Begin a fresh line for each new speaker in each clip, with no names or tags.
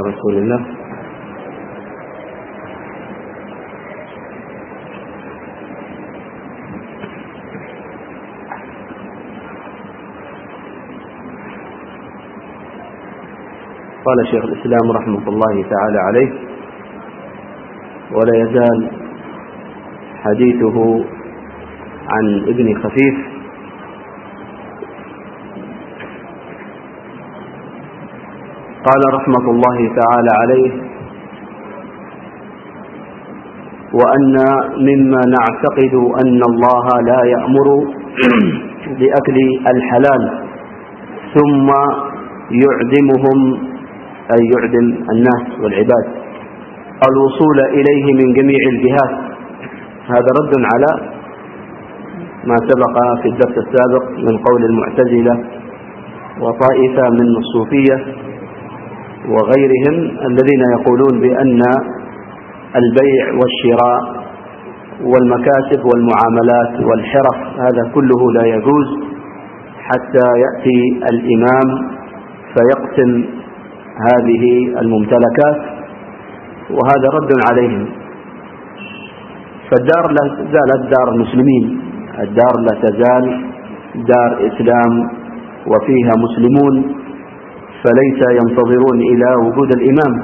رسول الله. قال شيخ الإسلام رحمه الله تعالى عليه: ولا يزال حديثه عن ابن خفيف قال رحمة الله تعالى عليه: وأن مما نعتقد أن الله لا يأمر بأكل الحلال ثم يعدمهم، أي يعدم الناس والعباد، الوصول إليه من جميع الجهات. هذا رد على ما سبق في الدرس السابق من قول المعتزلة وطائفة من الصوفية وغيرهم الذين يقولون بأن البيع والشراء والمكاسب والمعاملات والحرف هذا كله لا يجوز حتى يأتي الإمام فيقسم هذه الممتلكات، وهذا رد عليهم. فالدار لا زالت دار المسلمين، الدار لا تزال دار إسلام وفيها مسلمون، فليس ينتظرون إلى وجود الإمام.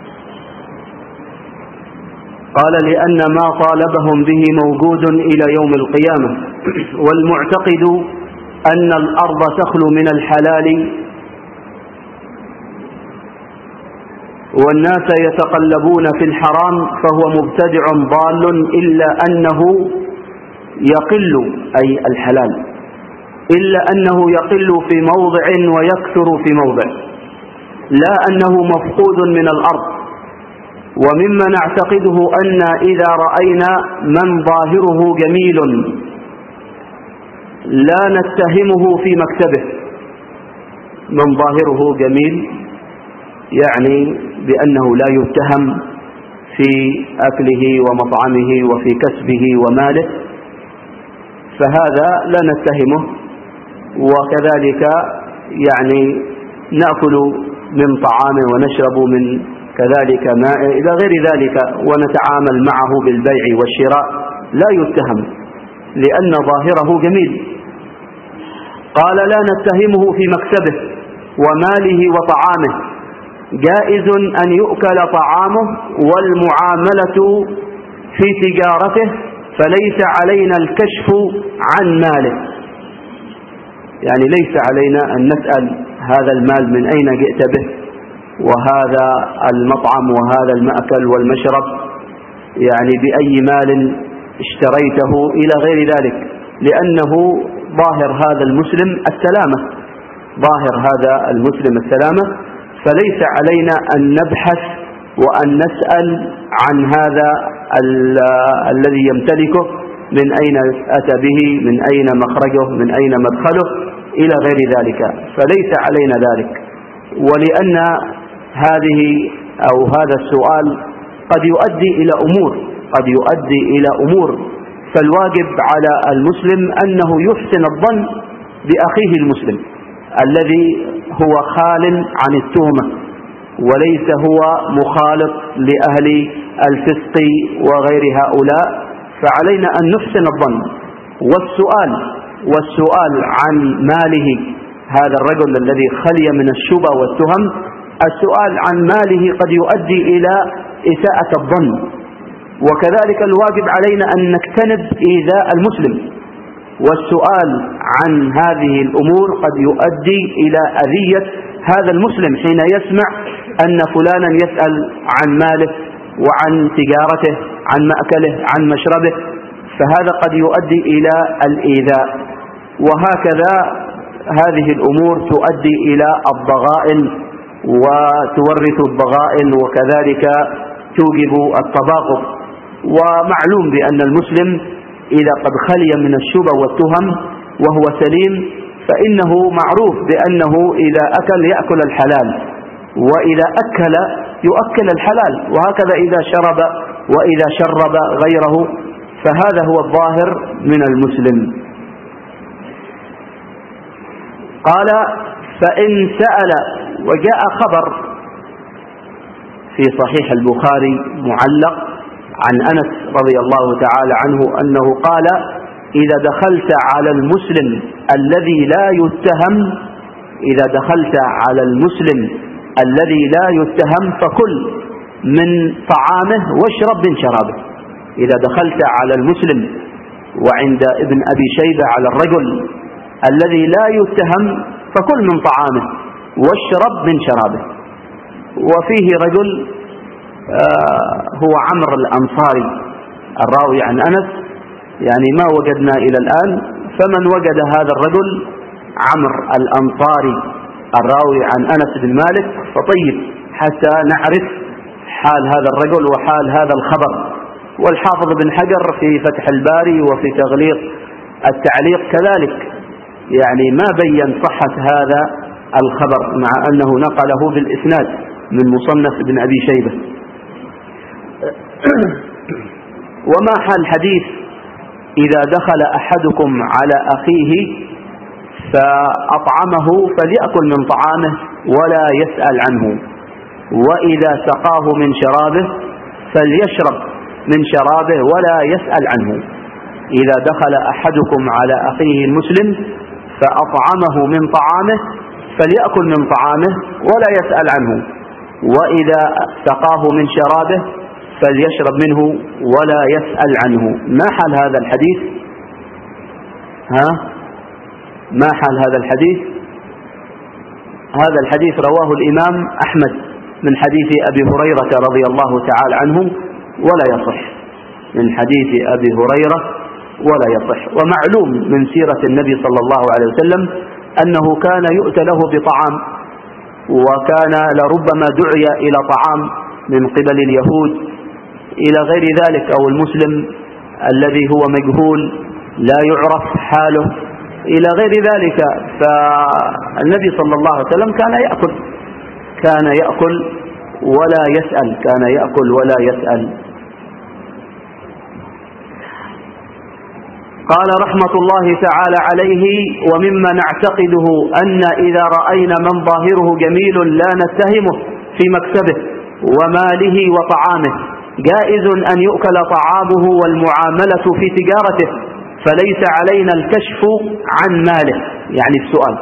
قال: لأن ما طالبهم به موجود إلى يوم القيامة، والمعتقد أن الأرض تخلو من الحلال والناس يتقلبون في الحرام فهو مبتدع ضال، إلا أنه يقل، أي الحلال، إلا أنه يقل في موضع ويكثر في موضع، لا أنه مفقود من الأرض. ومما نعتقده أن إذا رأينا من ظاهره جميل لا نتهمه في مكتبه. من ظاهره جميل يعني بأنه لا يتهم في أكله ومطعمه وفي كسبه وماله، فهذا لا نتهمه. وكذلك يعني نأكل من طعامه ونشرب من كذلك ماء إلى غير ذلك ونتعامل معه بالبيع والشراء، لا يتهم لأن ظاهره جميل. قال: لا نتهمه في مكسبه وماله وطعامه، جائز أن يؤكل طعامه والمعاملة في تجارته، فليس علينا الكشف عن ماله. يعني ليس علينا أن نسأل هذا المال من أين جئت به، وهذا المطعم وهذا المأكل والمشرب يعني بأي مال اشتريته إلى غير ذلك، لأنه ظاهر هذا المسلم السلامة، ظاهر هذا المسلم السلامة، فليس علينا أن نبحث وأن نسأل عن هذا الذي يمتلكه من أين أتى به، من أين مخرجه، من أين مدخله إلى غير ذلك، فليس علينا ذلك. ولأن هذا السؤال قد يؤدي إلى أمور، فالواجب على المسلم أنه يحسن الظن بأخيه المسلم الذي هو خال عن التهمة وليس هو مخالط لأهل الفسق وغير هؤلاء، فعلينا أن نحسن الظن. والسؤال عن ماله هذا الرجل الذي خلي من الشبه والتهم، السؤال عن ماله قد يؤدي إلى إساءة الظن، وكذلك الواجب علينا أن نجتنب إيذاء المسلم. والسؤال عن هذه الأمور قد يؤدي إلى أذية هذا المسلم حين يسمع أن فلانا يسأل عن ماله وعن تجارته، عن مأكله، عن مشربه، فهذا قد يؤدي إلى الإيذاء. وهكذا هذه الأمور تؤدي إلى الضغائن وتورث الضغائن، وكذلك توجب التباغض. ومعلوم بأن المسلم إذا قد خلي من الشبه والتهم وهو سليم فإنه معروف بأنه إذا أكل يأكل الحلال، وإذا أكل يؤكل الحلال، وهكذا إذا شرب وإذا شرب غيره، فهذا هو الظاهر من المسلم. قال: فإن سأل، وجاء خبر في صحيح البخاري معلق عن أنس رضي الله تعالى عنه أنه قال: إذا دخلت على المسلم الذي لا يتهم فكل من طعامه واشرب من شرابه. إذا دخلت على المسلم، وعند ابن أبي شيبة على الرجل الذي لا يتهم فكل من طعامه واشرب من شرابه. وفيه رجل هو عمرو الأنصاري الراوي عن أنس، يعني ما وجدنا إلى الآن، فمن وجد هذا الرجل عمرو الأنصاري الراوي عن أنس بن مالك فطيب، حتى نعرف حال هذا الرجل وحال هذا الخبر. والحافظ بن حجر في فتح الباري وفي تغليق التعليق كذلك يعني ما بين صحة هذا الخبر، مع أنه نقله بالإسناد من مصنف ابن أبي شيبة. وما حال الحديث: إذا دخل أحدكم على أخيه فأطعمه فليأكل من طعامه ولا يسأل عنه، وإذا سقاه من شرابه فليشرب من شرابه ولا يسأل عنه. إذا دخل أحدكم على أخيه المسلم فأطعمه من طعامه فليأكل من طعامه ولا يسأل عنه، وإذا سقاه من شرابه فليشرب منه ولا يسأل عنه. ما حال هذا الحديث؟ ما حال هذا الحديث؟ هذا الحديث رواه الإمام أحمد من حديث أبي هريرة رضي الله تعالى عنه ولا يصح، من حديث أبي هريرة ولا يصح. ومعلوم من سيرة النبي صلى الله عليه وسلم أنه كان يؤتى له بطعام، وكان لربما دعي إلى طعام من قبل اليهود إلى غير ذلك، أو المسلم الذي هو مجهول لا يعرف حاله إلى غير ذلك. فالنبي صلى الله عليه وسلم كان يأكل ولا يسأل، كان يأكل ولا يسأل. قال رحمة الله تعالى عليه: ومما نعتقده أن إذا رأينا من ظاهره جميل لا نتهمه في مكسبه وماله وطعامه، جائز أن يؤكل طعامه والمعاملة في تجارته، فليس علينا الكشف عن ماله، يعني السؤال.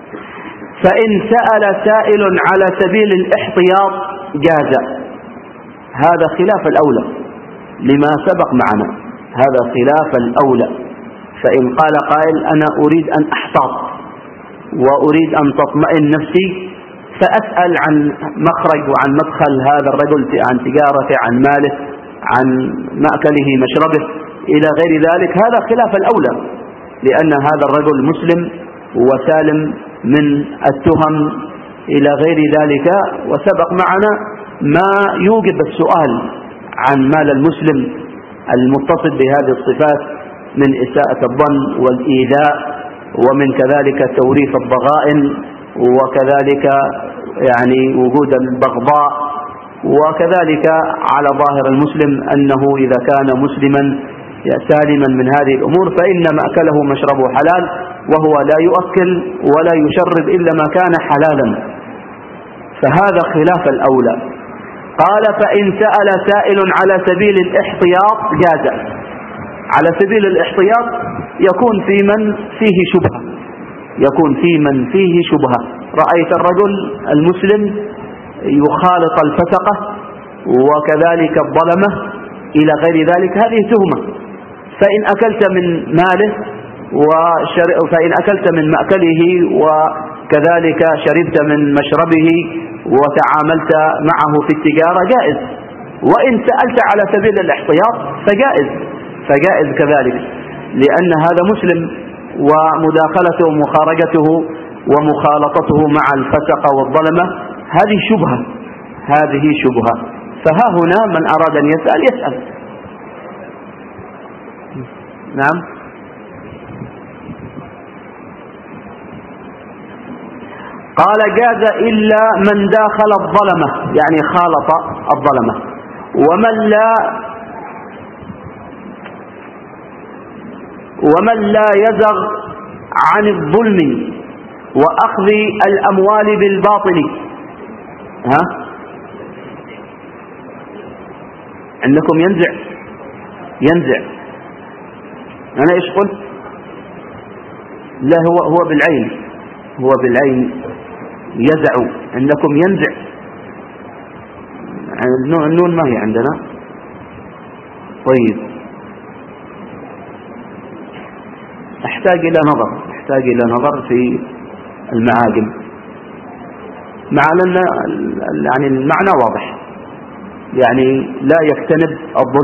فإن سأل سائل على سبيل الاحتياط جاز. هذا خلاف الأولى لما سبق معنا، هذا خلاف الأولى. فإن قال قائل: أنا أريد أن أحتاط وأريد أن تطمئن نفسي، فأسأل عن مخرج وعن مدخل هذا الرجل، عن تجارته، عن ماله، عن مأكله مشربه إلى غير ذلك، هذا خلاف الأولى، لأن هذا الرجل مسلم وسالم من التهم إلى غير ذلك. وسبق معنا ما يوجب السؤال عن مال المسلم المتصف بهذه الصفات من إساءة الظن والإيذاء، ومن كذلك توريث الضغائن، وكذلك يعني وجود البغضاء، وكذلك على ظاهر المسلم أنه إذا كان مسلما سالما من هذه الأمور فإن مأكله مشربه حلال، وهو لا يؤكل ولا يشرب إلا ما كان حلالا. فهذا خلاف الأولى. قال: فإن سأل سائل على سبيل الاحتياط جاز. على سبيل الاحتياط يكون في من فيه شبهة، يكون في من فيه شبهة. رأيت الرجل المسلم يخالط الفسقة وكذلك الظلمة إلى غير ذلك، هذه تهمة. فإن أكلت من ماله فإن أكلت من مأكله وكذلك شربت من مشربه وتعاملت معه في التجارة جائز. وإن سألت على سبيل الاحتياط فجائز كذلك، لأن هذا مسلم، ومداخلته ومخارجته ومخالطته مع الفسق والظلمة هذه شبهة. فها هنا من أراد أن يسأل. نعم. قال: جاز إلا من داخل الظلمة، يعني خالط الظلمة. ومن لا يزغ عن الظلم وأخذ الأموال بالباطل. عندكم ينزع. أنا إيش قلت؟ لا، هو بالعين يزع. عندكم ينزع. النون ما هي عندنا. طيب، أحتاج إلى نظر في المعاجم، مع أن يعني المعنى واضح، يعني لا يجتنب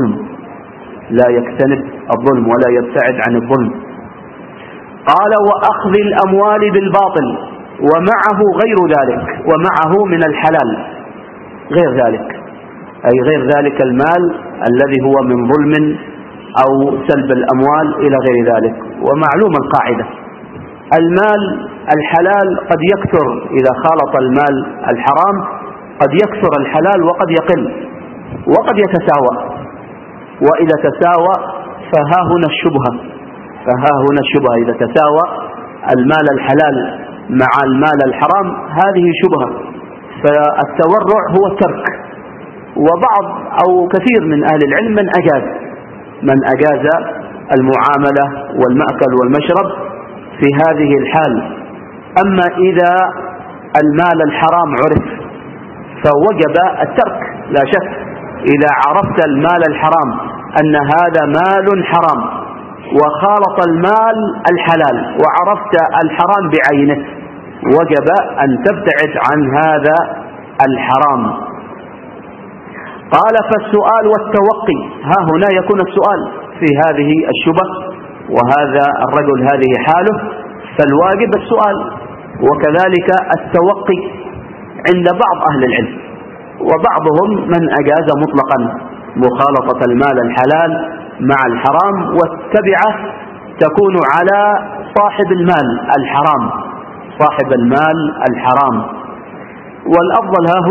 الظلم ولا يبتعد عن الظلم. قال: وأخذ الأموال بالباطل ومعه غير ذلك، ومعه من الحلال غير ذلك، أي غير ذلك المال الذي هو من ظلم أو سلب الأموال إلى غير ذلك. ومعلوم القاعدة: المال الحلال قد يكثر إذا خالط المال الحرام، قد يكثر الحلال وقد يقل وقد يتساوى، وإذا تساوى فها هنا الشبهة. إذا تساوى المال الحلال مع المال الحرام هذه شبهة. فالتورع هو الترك. وبعض أو كثير من أهل العلم من أجاز المعاملة والمأكل والمشرب في هذه الحال. أما إذا المال الحرام عرف فوجب الترك لا شك. إذا عرفت المال الحرام أن هذا مال حرام وخالط المال الحلال وعرفت الحرام بعينه، وجب أن تبتعد عن هذا الحرام. قال: فالسؤال والتوقي. ها هنا يكون السؤال في هذه الشبه، وهذا الرجل هذه حاله، فالواجب السؤال، وكذلك التوقي عند بعض أهل العلم. وبعضهم من أجاز مطلقا مخالطة المال الحلال مع الحرام، والتبعة تكون على صاحب المال الحرام. والأفضل ها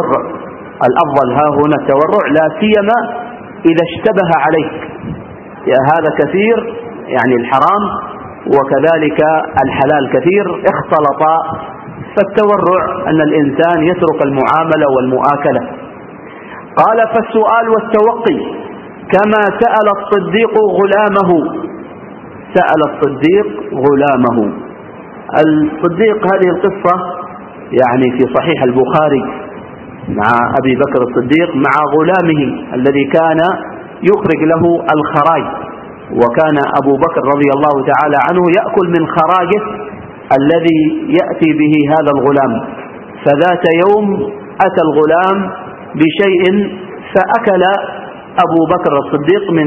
هنا التورع، لا سيما إذا اشتبه عليك هذا كثير، يعني الحرام وكذلك الحلال كثير اختلطا، فالتورع أن الإنسان يترك المعاملة والمؤاكلة. قال: فالسؤال والتوقي كما سأل الصديق غلامه. الصديق هذه القصة يعني في صحيح البخاري مع أبي بكر الصديق مع غلامه الذي كان يخرج له الخراج، وكان أبو بكر رضي الله تعالى عنه يأكل من خراجه الذي يأتي به هذا الغلام. فذات يوم أتى الغلام بشيء فأكل أبو بكر الصديق من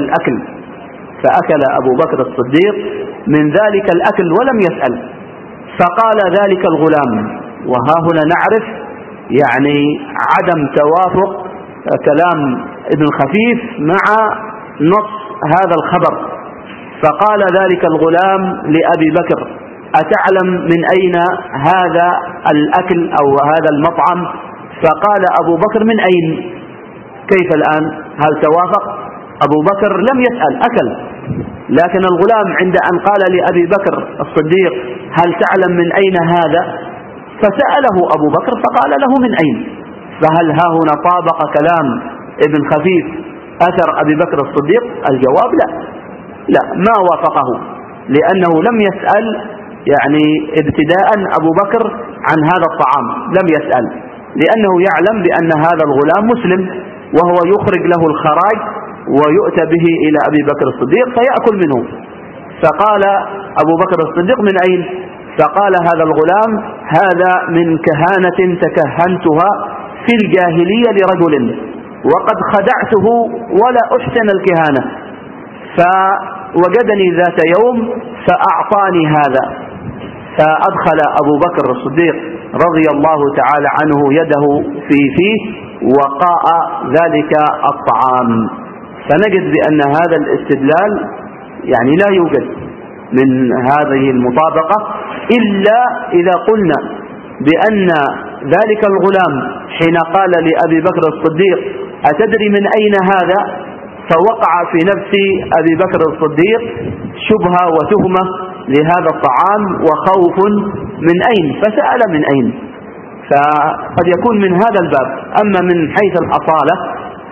ذلك الأكل ولم يسأل. فقال ذلك الغلام، وها هنا نعرف يعني عدم توافق كلام ابن خفيف مع نص هذا الخبر. فقال ذلك الغلام لأبي بكر: أتعلم من أين هذا الأكل أو هذا المطعم؟ فقال أبو بكر: من أين؟ كيف الآن؟ هل توافق؟ أبو بكر لم يسأل، أكل. لكن الغلام عند أن قال لأبي بكر الصديق: هل تعلم من أين هذا؟ فسأله أبو بكر فقال له: من أين؟ فهل ها هنا طابق كلام ابن خفيف أثر أبي بكر الصديق؟ الجواب لا، ما وافقه، لأنه لم يسأل يعني ابتداء أبو بكر عن هذا الطعام، لم يسأل، لأنه يعلم بأن هذا الغلام مسلم وهو يخرج له الخراج ويؤتى به إلى أبي بكر الصديق فيأكل منه. فقال أبو بكر الصديق: من أين؟ فقال هذا الغلام: هذا من كهانة تكهنتها في الجاهلية لرجل وقد خدعته ولا أحسن الكهانة، فوجدني ذات يوم فأعطاني هذا. فأدخل أبو بكر الصديق رضي الله تعالى عنه يده في فيه وقاء ذلك الطعام. فنجد بأن هذا الاستدلال يعني لا يوجد من هذه المطابقة إلا إذا قلنا بأن ذلك الغلام حين قال لأبي بكر الصديق: أتدري من أين هذا؟ فوقع في نفس أبي بكر الصديق شبهة وتهمة لهذا الطعام وخوف من أين، فسأل من أين. فقد يكون من هذا الباب. أما من حيث الأصالة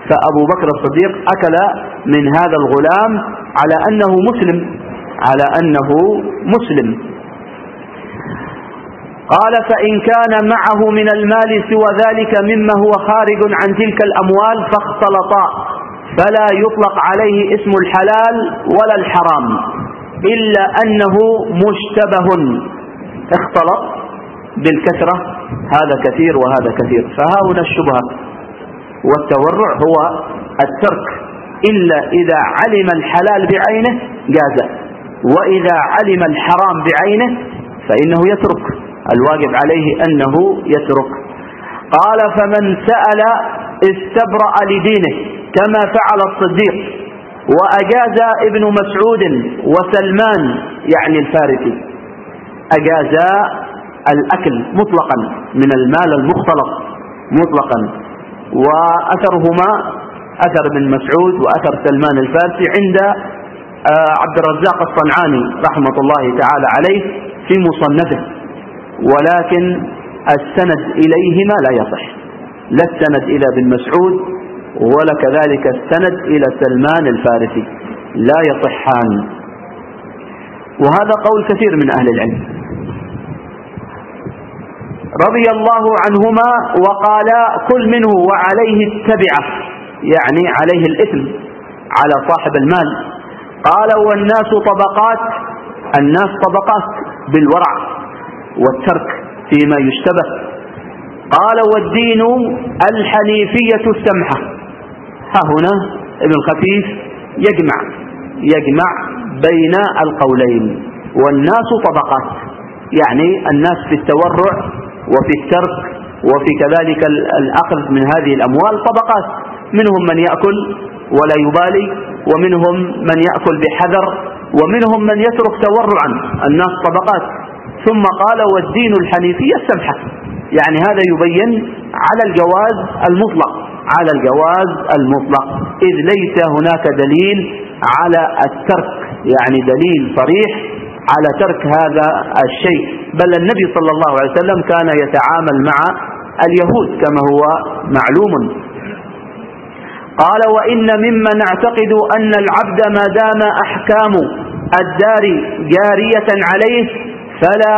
فأبو بكر الصديق أكل من هذا الغلام على أنه مسلم. قال فإن كان معه من المال سوى ذلك مما هو خارج عن تلك الأموال فاختلطا فلا يطلق عليه اسم الحلال ولا الحرام إلا أنه مشتبه. اختلط بالكثرة، هذا كثير وهذا كثير، فهاهنا الشبهة. والتورع هو الترك إلا إذا علم الحلال بعينه جاز، وإذا علم الحرام بعينه فإنه يترك، الواجب عليه أنه يترك. قال فمن سأل استبرأ لدينه كما فعل الصديق، وأجاز ابن مسعود وسلمان يعني الفارسي أجازا الأكل مطلقا من المال المختلط مطلقا. وأثرهما أثر ابن مسعود وأثر سلمان الفارسي عند عبد الرزاق الصنعاني رحمة الله تعالى عليه في مصنفه، ولكن السند إليهما لا يصح، لا السند إلى ابن مسعود ولا كذلك السند إلى سلمان الفارسي، لا يصحان. وهذا قول كثير من أهل العلم رضي الله عنهما، وقال كل منه وعليه التبعة، يعني عليه الإثم على صاحب المال. قال والناس طبقات، الناس طبقات بالورع والترك فيما يشتبه. قال والدين الحنيفية السمحة. ها هنا ابن الخفيف يجمع بين القولين. والناس طبقات، يعني الناس في التورع وفي الترك وفي كذلك الأخذ من هذه الأموال طبقات، منهم من يأكل ولا يبالي، ومنهم من يأكل بحذر، ومنهم من يترك تورعا، الناس طبقات. ثم قال والدين الحنيفية السمحة، يعني هذا يبين على الجواز المطلق، إذ ليس هناك دليل على الترك، يعني دليل صريح على ترك هذا الشيء، بل النبي صلى الله عليه وسلم كان يتعامل مع اليهود كما هو معلوم. قال وإن ممن نعتقد أن العبد ما دام أحكام الدار جارية عليه فلا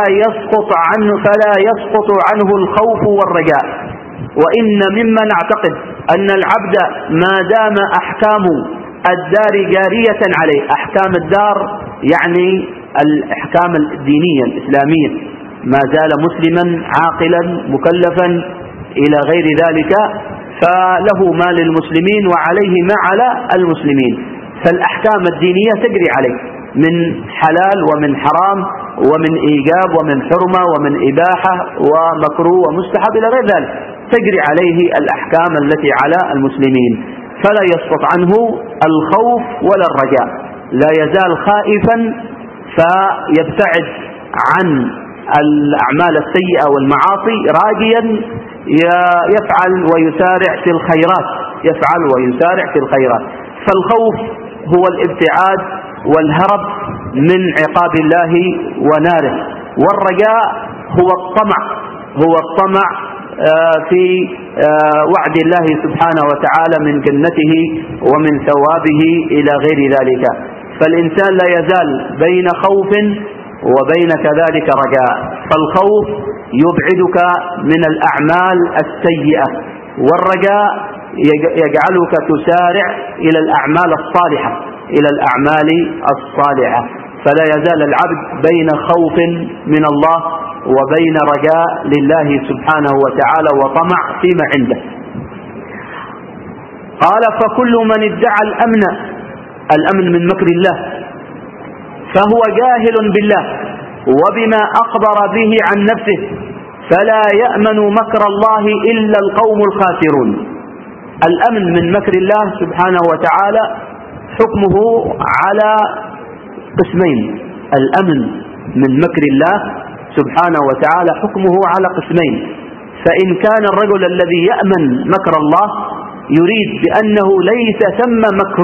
يسقط عنه الخوف والرجاء. وإن ممن نعتقد أن العبد ما دام أحكام الدار جارية عليه، أحكام الدار يعني الأحكام الدينية الإسلامية، ما زال مسلما عاقلا مكلفا إلى غير ذلك، فله ما للمسلمين وعليه ما على المسلمين، فالأحكام الدينية تجري عليه من حلال ومن حرام ومن إيجاب ومن حرمة ومن إباحة ومكروه ومستحب إلى غير ذلك، تجري عليه الأحكام التي على المسلمين، فلا يسقط عنه الخوف ولا الرجاء، لا يزال خائفا فيبتعد عن الأعمال السيئة والمعاصي راجيا يفعل ويسارع في الخيرات. فالخوف هو الابتعاد والهرب من عقاب الله وناره، والرجاء هو الطمع في وعد الله سبحانه وتعالى من جنته ومن ثوابه إلى غير ذلك. فالإنسان لا يزال بين خوف وبين كذلك رجاء، فالخوف يبعدك من الأعمال السيئة، والرجاء يجعلك تسارع إلى الأعمال الصالحة، فلا يزال العبد بين خوف من الله وبين رجاء لله سبحانه وتعالى وطمع فيما عنده. قال فكل من ادعى الأمن من مكر الله فهو جاهل بالله وبما أخبر به عن نفسه، فلا يأمن مكر الله إلا القوم الخاسرون. الأمن من مكر الله سبحانه وتعالى حكمه على قسمين. الأمن من مكر الله سبحانه وتعالى حكمه على قسمين. فإن كان الرجل الذي يأمن مكر الله يريد بأنه ليس ثم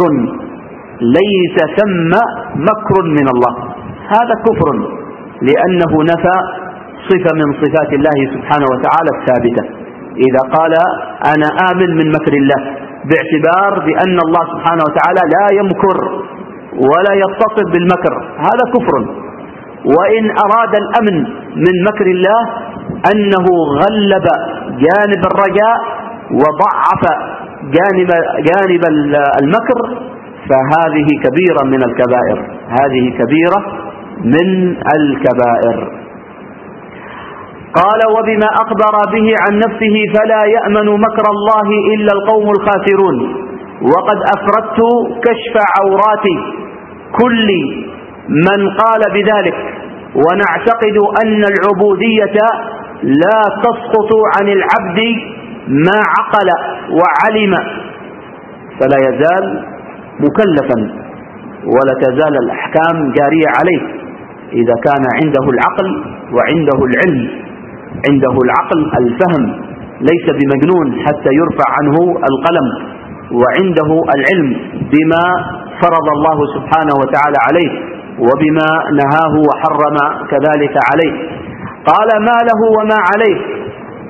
مكر من الله، هذا كفر، لأنه نفى صفة من صفات الله سبحانه وتعالى الثابتة. إذا قال أنا آمن من مكر الله باعتبار بأن الله سبحانه وتعالى لا يمكر ولا يتصف بالمكر، هذا كفر. وإن أراد الأمن من مكر الله أنه غلب جانب الرجاء وضعف جانب المكر، فهذه كبيرة من الكبائر، هذه كبيرة من الكبائر. قال: وبما أخبر به عن نفسه فلا يأمن مكر الله إلا القوم الخاسرون، وقد أفردت كشف عورات كل من قال بذلك، ونعتقد أن العبودية لا تسقط عن العبد ما عقل وعلم، فلا يزال مكلفا ولا تزال الأحكام جارية عليه إذا كان عنده العقل وعنده العلم، عنده العقل الفهم، ليس بمجنون حتى يرفع عنه القلم، وعنده العلم بما فرض الله سبحانه وتعالى عليه وبما نهاه وحرم كذلك عليه. قال: ما له وما عليه،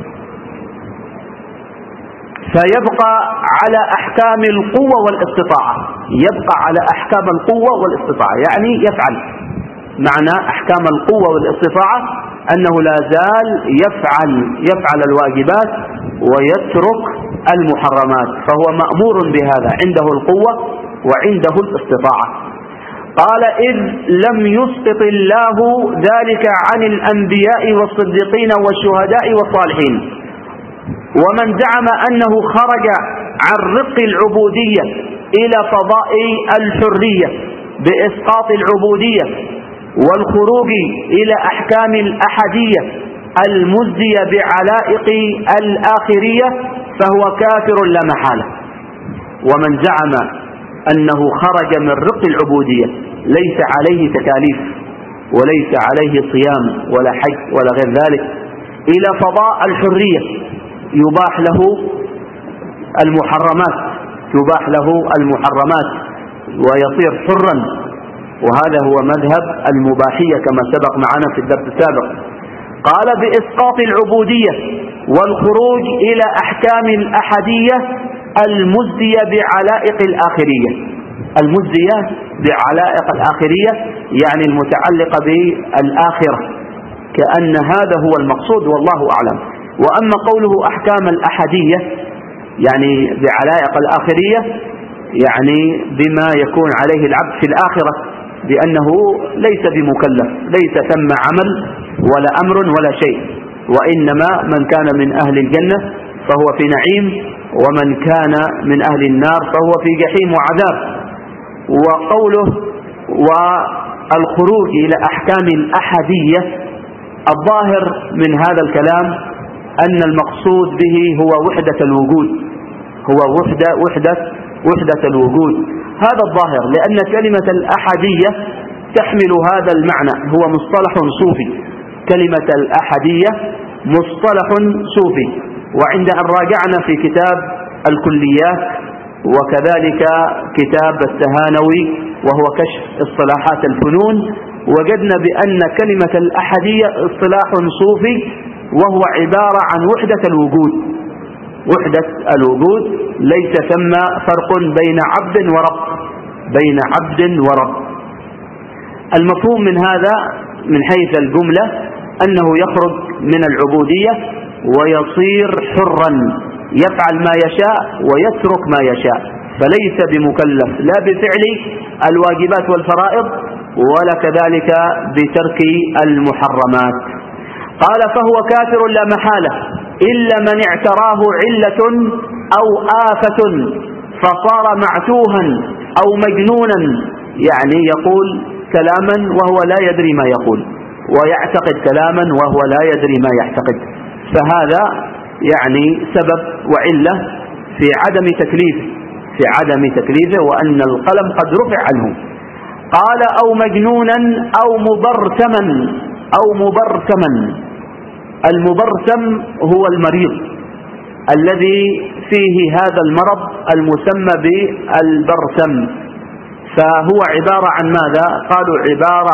فيبقى على أحكام القوة والاستطاعة، يبقى على أحكام القوة والاستطاعة، يعني يفعل. معنى أحكام القوة والاستطاعة أنه لا زال يفعل الواجبات ويترك المحرمات، فهو مأمور بهذا، عنده القوة وعنده الاستطاعة. قال: إذ لم يسقط الله ذلك عن الأنبياء والصديقين والشهداء والصالحين. ومن زعم أنه خرج عن رق العبودية إلى فضاء الحرية بإسقاط العبودية والخروج إلى أحكام الأحدية المزدية بعلائق الآخرية فهو كافر لا محالة. ومن زعم أنه خرج من رق العبودية ليس عليه تكاليف وليس عليه صيام ولا حج ولا غير ذلك، إلى فضاء الحرية يباح له المحرمات ويصير حرا، وهذا هو مذهب المباحية كما سبق معنا في الدرس السابق. قال: بإسقاط العبودية والخروج إلى أحكام الأحدية المزدية بعلائق الآخرية، المزدية بعلائق الآخرية يعني المتعلقة بالآخرة، كأن هذا هو المقصود والله أعلم. وأما قوله أحكام الأحدية يعني بعلائق الآخرية يعني بما يكون عليه العبد في الآخرة، بأنه ليس بمكلف، ليس ثم عمل ولا أمر ولا شيء، وإنما من كان من أهل الجنة فهو في نعيم، ومن كان من أهل النار فهو في جحيم وعذاب. وقوله والخروج إلى أحكام الأحدية، الظاهر من هذا الكلام أن المقصود به هو وحدة الوجود، هو وحدة الوجود، هذا الظاهر، لأن كلمة الأحدية تحمل هذا المعنى، هو مصطلح صوفي، كلمة الأحدية مصطلح صوفي. وعند أن راجعنا في كتاب الكليات وكذلك كتاب التهانوي وهو كشف اصطلاحات الفنون، وجدنا بأن كلمة الأحدية اصطلاح صوفي، وهو عبارة عن وحدة الوجود، وحدة الوجود، ليس ثم فرق بين عبد ورب. المفهوم من هذا من حيث الجملة أنه يخرج من العبودية ويصير حرا، يفعل ما يشاء ويترك ما يشاء، فليس بمكلف لا بفعل الواجبات والفرائض ولا كذلك بترك المحرمات. قال: فهو كافر لا محالة إلا من اعتراه علة أو آفة فصار معتوها أو مجنونا، يعني يقول كلاما وهو لا يدري ما يقول، ويعتقد كلاما وهو لا يدري ما يعتقد، فهذا يعني سبب وعلة في عدم تكليفه وأن القلم قد رفع عنه. قال: أو مجنونا أو مبرسما. المبرسم هو المريض الذي فيه هذا المرض المسمى بالبرسم، فهو عبارة عن ماذا؟ قالوا عبارة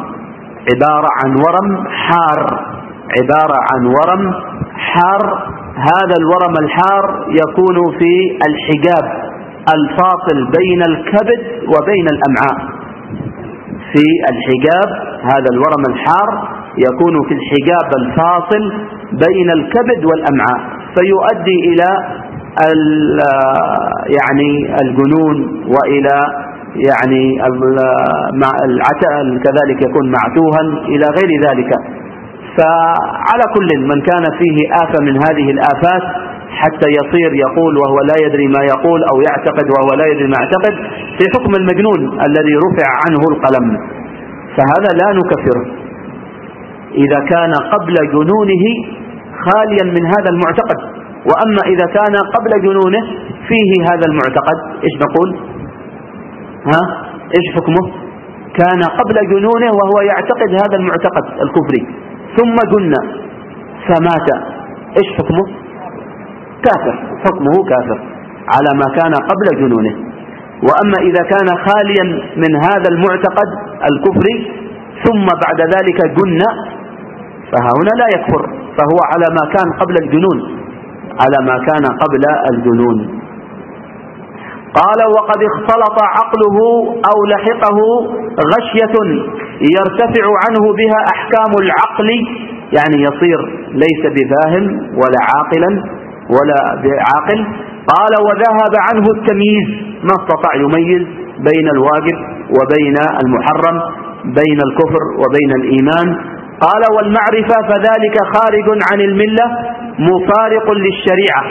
عن ورم حار، هذا الورم الحار يكون في الحجاب الفاصل بين الكبد وبين الأمعاء. في الحجاب هذا الورم الحار يكون في الحجاب الفاصل بين الكبد والأمعاء، فيؤدي إلى يعني الجنون وإلى يعني العتل، كذلك يكون معتوها إلى غير ذلك. فعلى كل من كان فيه آفة من هذه الآفات حتى يصير يقول وهو لا يدري ما يقول أو يعتقد وهو لا يدري ما يعتقد، في حكم المجنون الذي رفع عنه القلم، فهذا لا نكفره إذا كان قبل جنونه خاليا من هذا المعتقد. وأما إذا كان قبل جنونه فيه هذا المعتقد، إيش نقول؟ إيش حكمه؟ كان قبل جنونه وهو يعتقد هذا المعتقد الكفري ثم جن فمات، إيش حكمه؟ كافر، حكمه كافر على ما كان قبل جنونه. وأما إذا كان خاليا من هذا المعتقد الكفري ثم بعد ذلك جن فهنا لا يكفر، فهو على ما كان قبل الجنون، على ما كان قبل الجنون. قال وقد اختلط عقله أو لحقه غشية يرتفع عنه بها أحكام العقل، يعني يصير ليس بفاهم ولا عاقلا ولا بعاقل. قال وذهب عنه التمييز، ما استطاع يميز بين الواجب وبين المحرم، بين الكفر وبين الإيمان. قال والمعرفة فذلك خارج عن الملة مفارق للشريعة.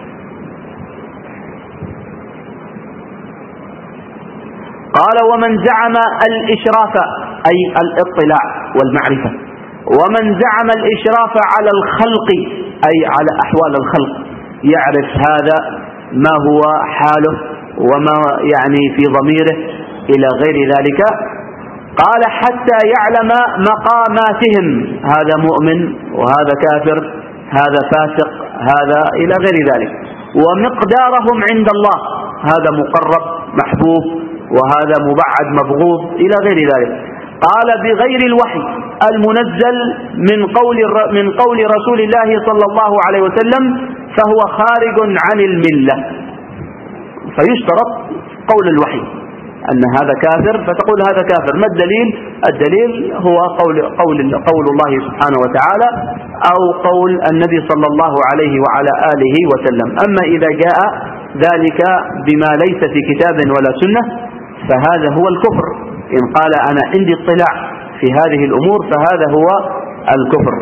قال ومن زعم الإشراف أي الاطلاع والمعرفة، ومن زعم الإشراف على الخلق أي على أحوال الخلق، يعرف هذا ما هو حاله وما يعني في ضميره إلى غير ذلك. قال حتى يعلم مقاماتهم، هذا مؤمن وهذا كافر، هذا فاسق، هذا إلى غير ذلك، ومقدارهم عند الله، هذا مقرب محبوب وهذا مبعد مبغوض إلى غير ذلك. قال بغير الوحي المنزل من قول رسول الله صلى الله عليه وسلم فهو خارج عن الملة. فيشترط قول الوحي أن هذا كافر فتقول هذا كافر. ما الدليل؟ الدليل هو قول الله سبحانه وتعالى أو قول النبي صلى الله عليه وعلى آله وسلم. أما إذا جاء ذلك بما ليس في كتاب ولا سنة فهذا هو الكفر. إن قال أنا عندي اطلاع في هذه الأمور فهذا هو الكفر.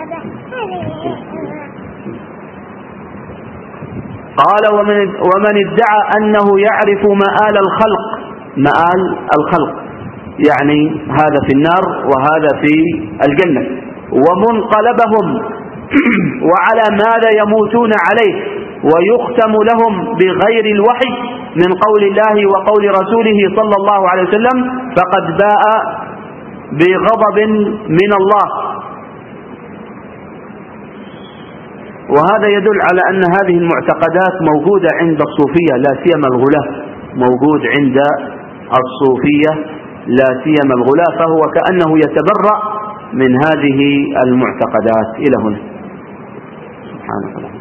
قال ومن ادعى أنه يعرف مآل الخلق، مآل الخلق يعني هذا في النار وهذا في الجنة، ومنقلبهم وعلى ماذا يموتون عليه، ويختم لهم بغير الوحي من قول الله وقول رسوله صلى الله عليه وسلم فقد باء بغضب من الله. وهذا يدل على أن هذه المعتقدات موجودة عند الصوفية لا سيما الغلاة، موجود عند الصوفية لا سيما الغلاة، فهو كأنه يتبرأ من هذه المعتقدات. إلى هنا سبحانك اللهم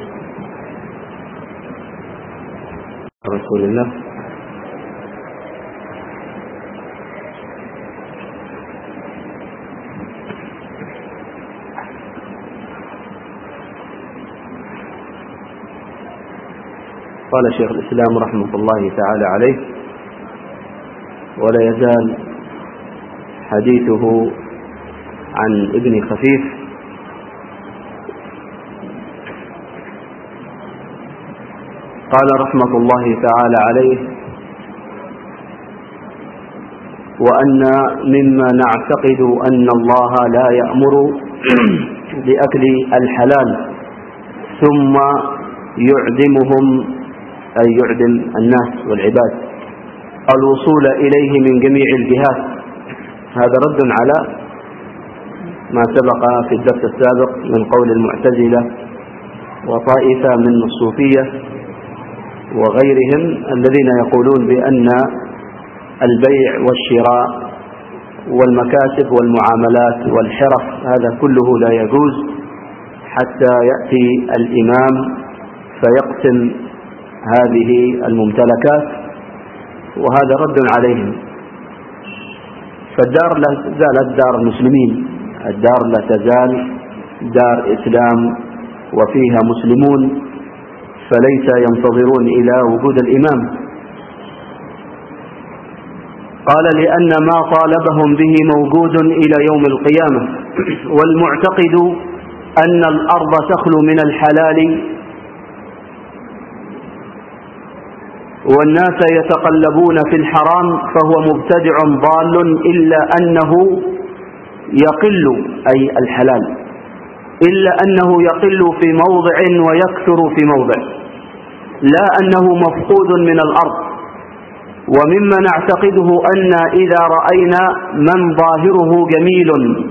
رسول الله. قال شيخ الإسلام رحمة الله تعالى عليه: ولا يزال حديثه عن ابن خفيف قال رحمة الله تعالى عليه: وأن مما نعتقد أن الله لا يأمر بأكل الحلال ثم يعدمهم أي يعدم الناس والعباد الوصول إليه من جميع الجهات. هذا رد على ما سبق في الدرس السابق من قول المعتزلة وطائفة من الصوفية وغيرهم الذين يقولون بأن البيع والشراء والمكاسب والمعاملات والحرف هذا كله لا يجوز حتى يأتي الإمام فيقسم هذه الممتلكات، وهذا رد عليهم. فالدار لا زالت دار المسلمين، الدار لا تزال دار إسلام وفيها مسلمون، فليس ينتظرون إلى وجود الإمام. قال: لأن ما طالبهم به موجود إلى يوم القيامة، والمعتقد أن الأرض تخلو من الحلال والناس يتقلبون في الحرام فهو مبتدع ضال، إلا أنه يقل، أي الحلال، إلا أنه يقل في موضع ويكثر في موضع، لا أنه مفقود من الأرض. ومما نعتقده أن إذا رأينا من ظاهره جميل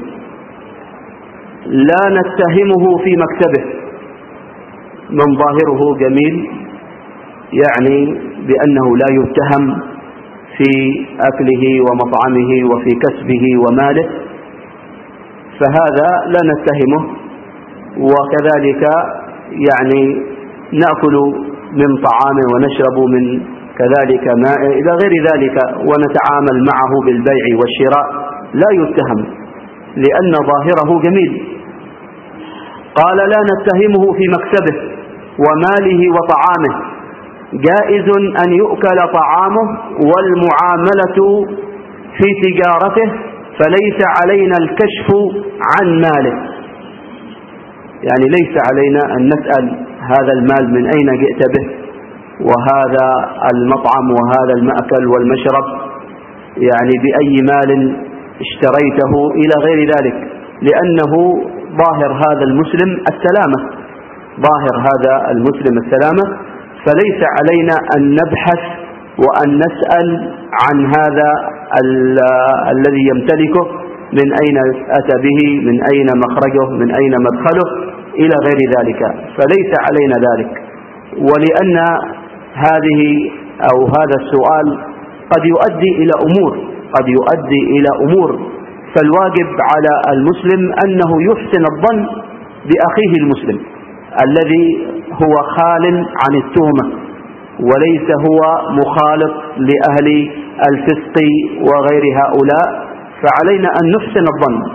لا نتهمه في مكتبه. من ظاهره جميل يعني بأنه لا يتهم في أكله ومطعمه وفي كسبه وماله، فهذا لا نتهمه. وكذلك يعني نأكل من طعامه ونشرب من كذلك ماء إلى غير ذلك، ونتعامل معه بالبيع والشراء، لا يتهم لأن ظاهره جميل. قال: لا نتهمه في مكسبه وماله وطعامه، جائز أن يؤكل طعامه والمعاملة في تجارته، فليس علينا الكشف عن ماله. يعني ليس علينا أن نسأل هذا المال من أين جئت به، وهذا المطعم وهذا المأكل والمشرب يعني بأي مال اشتريته إلى غير ذلك، لأنه ظاهر هذا المسلم السلامة، ظاهر هذا المسلم السلامة، فليس علينا أن نبحث وأن نسأل عن هذا الذي يمتلكه من أين أتى به، من أين مخرجه، من أين مدخله إلى غير ذلك، فليس علينا ذلك. ولأن هذا السؤال قد يؤدي إلى أمور، فالواجب على المسلم أنه يحسن الظن بأخيه المسلم الذي هو خال عن التهمة، وليس هو مخالط لأهل الفسق وغير هؤلاء، فعلينا أن نحسن الظن.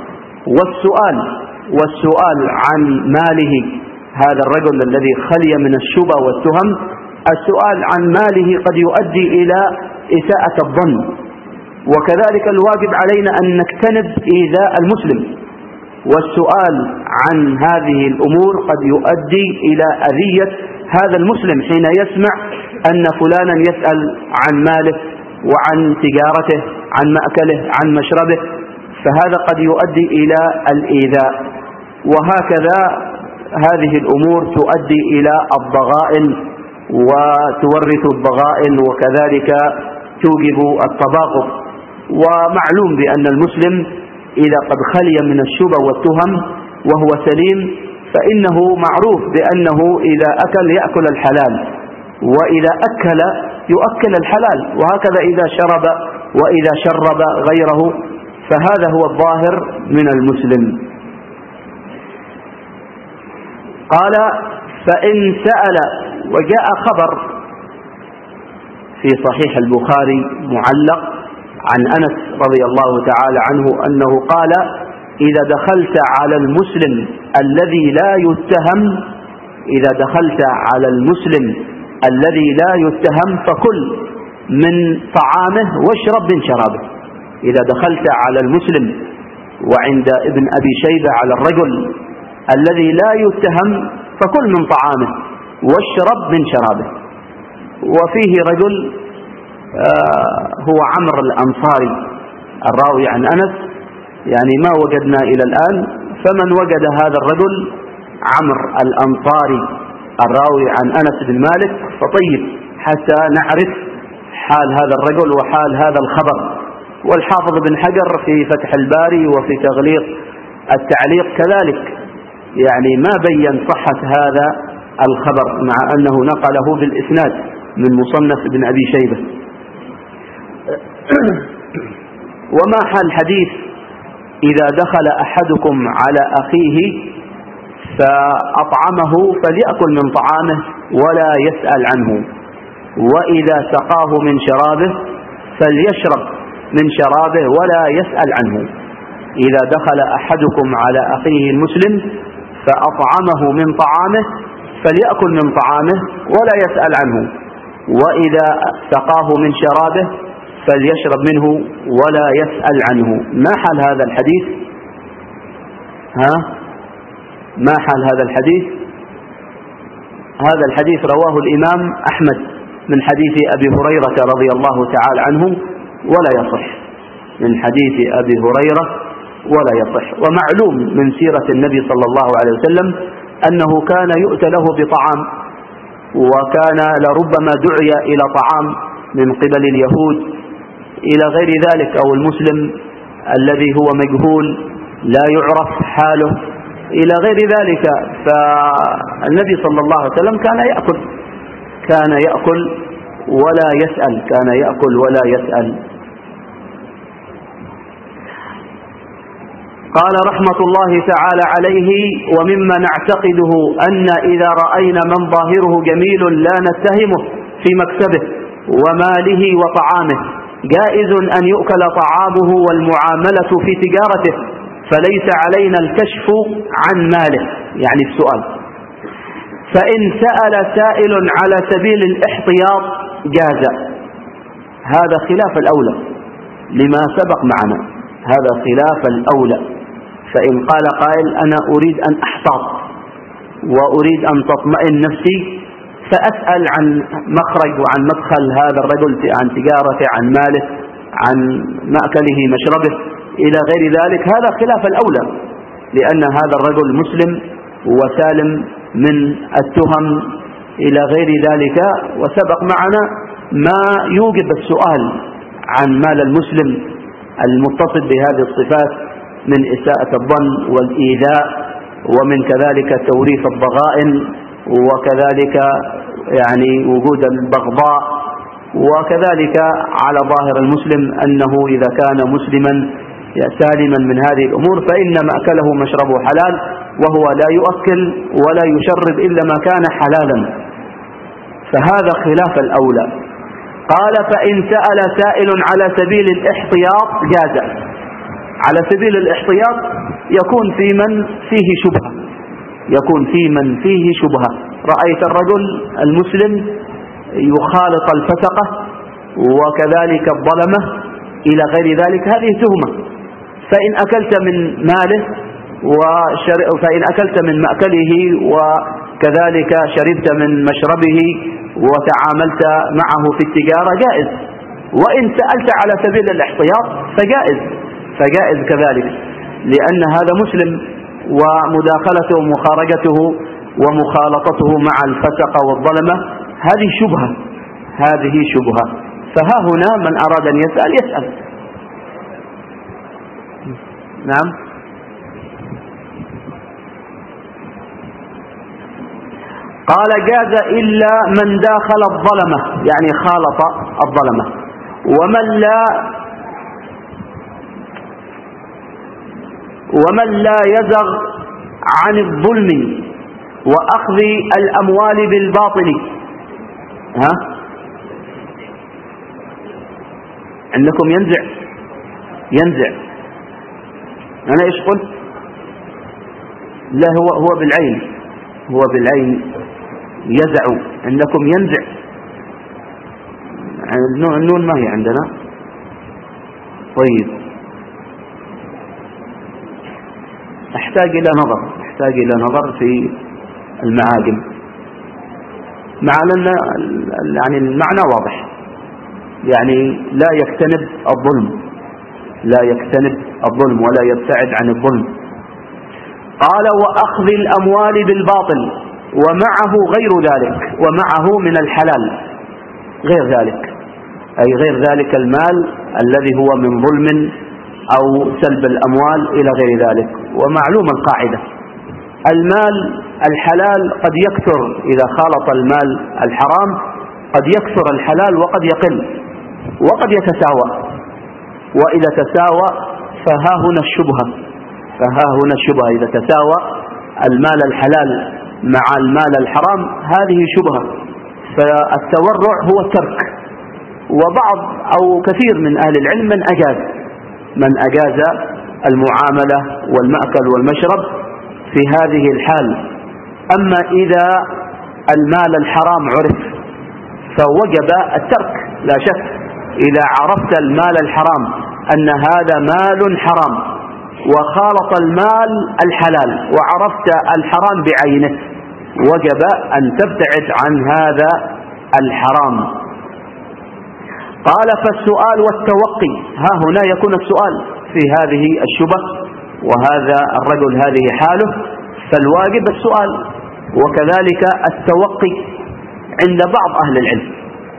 والسؤال عن ماله هذا الرجل الذي خلي من الشبه والتهم، السؤال عن ماله قد يؤدي إلى إساءة الظن، وكذلك الواجب علينا أن نجتنب إيذاء المسلم. والسؤال عن هذه الأمور قد يؤدي إلى أذية هذا المسلم حين يسمع أن فلانا يسأل عن ماله وعن تجارته، عن مأكله، عن مشربه، فهذا قد يؤدي إلى الإيذاء. وهكذا هذه الأمور تؤدي إلى الضغائن وتورث الضغائن، وكذلك توجب التباغض. ومعلوم بأن المسلم إذا قد خلي من الشبه والتهم وهو سليم، فإنه معروف بأنه إذا أكل يأكل الحلال، وإذا أكل يؤكل الحلال، وهكذا إذا شرب وإذا شرب غيره، فهذا هو الظاهر من المسلم. قال: فإن سأل، وجاء خبر في صحيح البخاري معلق عن أنس رضي الله تعالى عنه أنه قال: إذا دخلت على المسلم الذي لا يتهم، إذا دخلت على المسلم الذي لا يتهم فكل من طعامه واشرب من شرابه. إذا دخلت على المسلم، وعند ابن أبي شيبة على الرجل الذي لا يتهم فكل من طعامه واشرب من شرابه. وفيه رجل هو عمرو الأنصاري الراوي عن أنس، يعني ما وجدنا إلى الآن، فمن وجد هذا الرجل عمرو الأنصاري الراوي عن أنس بن مالك فطيب، حتى نعرف حال هذا الرجل وحال هذا الخبر. والحافظ بن حجر في فتح الباري وفي تغليق التعليق كذلك يعني ما بين صحة هذا الخبر، مع أنه نقله بالإسناد من مصنف ابن أبي شيبة. وما حال الحديث: إذا دخل أحدكم على أخيه فأطعمه فليأكل من طعامه ولا يسأل عنه، وإذا سقاه من شرابه فليشرب من شرابه ولا يسأل عنه. إذا دخل أحدكم على أخيه المسلم فأطعمه من طعامه فليأكل من طعامه ولا يسأل عنه، وإذا سقاه من شرابه فليشرب منه ولا يسأل عنه. ما حال هذا الحديث؟ ما حال هذا الحديث؟ هذا الحديث رواه الإمام أحمد من حديث أبي هريرة رضي الله تعالى عنه ولا يصح، من حديث أبي هريرة ولا يصح. ومعلوم من سيرة النبي صلى الله عليه وسلم أنه كان يؤتى له بطعام، وكان لربما دعي إلى طعام من قبل اليهود إلى غير ذلك، أو المسلم الذي هو مجهول لا يعرف حاله إلى غير ذلك. فالنبي صلى الله عليه وسلم كان يأكل ولا يسأل، كان يأكل ولا يسأل. قال رحمة الله تعالى عليه: ومما نعتقده أن إذا رأينا من ظاهره جميل لا نتهمه في مكسبه وماله وطعامه، جائز أن يؤكل طعامه والمعاملة في تجارته، فليس علينا الكشف عن ماله، يعني السؤال. فإن سأل سائل على سبيل الاحتياط جاز. هذا خلاف الأولى لما سبق معنا، هذا خلاف الأولى. فإن قال قائل: أنا أريد أن أحتاط وأريد أن تطمئن نفسي، فأسأل عن مخرج وعن مدخل هذا الرجل، عن تجارته، عن ماله، عن مأكله مشربه إلى غير ذلك، هذا خلاف الأولى، لأن هذا الرجل مسلم وسالم من التهم إلى غير ذلك. وسبق معنا ما يوجب السؤال عن مال المسلم المتصف بهذه الصفات من إساءة الظن والإيذاء، ومن كذلك توريث الضغائن، وكذلك يعني وجود البغضاء، وكذلك على ظاهر المسلم أنه إذا كان مسلما سالما من هذه الأمور فإن مأكله مشربه حلال، وهو لا يؤكل ولا يشرب إلا ما كان حلالا. فهذا خلاف الأولى. قال: فإن سأل سائل على سبيل الاحتياط جاز. على سبيل الاحتياط يكون في من فيه شبهة، يكون في من فيه شبهة. رأيت الرجل المسلم يخالط الفسقة وكذلك الظلمة إلى غير ذلك، هذه تهمة. فإن أكلت من ماله فإن أكلت من مأكله وكذلك شربت من مشربه وتعاملت معه في التجارة جائز. وإن سألت على سبيل الاحتياط فجائز كذلك، لأن هذا مسلم، ومداخلته ومخارجته ومخالطته مع الفسق والظلمة هذه شبهة. فها هنا من أراد أن يسأل. نعم. قال: جاز إلا من داخل الظلمة، يعني خالط الظلمة، ومن لا يزغ عن الظلم وأخذ الأموال بالباطل. عندكم ينزع. أنا إيش قلت؟ لا، هو بالعين يزع. عندكم ينزع، النون ما هي عندنا. طيب، أحتاج إلى نظر في المعاجم، مع أن يعني المعنى واضح، يعني لا يجتنب الظلم ولا يبتعد عن الظلم. قال: وأخذ الأموال بالباطل ومعه غير ذلك، ومعه من الحلال غير ذلك، أي غير ذلك المال الذي هو من ظلم أو سلب الأموال إلى غير ذلك. ومعلوم القاعدة: المال الحلال قد يكثر إذا خالط المال الحرام، قد يكثر الحلال وقد يقل وقد يتساوى. وإذا تساوى فها هنا الشبهة، إذا تساوى المال الحلال مع المال الحرام هذه شبهة. فالتورع هو الترك. وبعض أو كثير من أهل العلم من أجاز المعاملة والمأكل والمشرب في هذه الحال. أما إذا المال الحرام عرف فوجب الترك لا شك. إذا عرفت المال الحرام أن هذا مال حرام وخالط المال الحلال وعرفت الحرام بعينه وجب أن تبتعد عن هذا الحرام. قال فالسؤال والتوقي، ها هنا يكون السؤال في هذه الشبه وهذا الرجل هذه حاله، فالواجب السؤال، وكذلك التوقي عند بعض أهل العلم،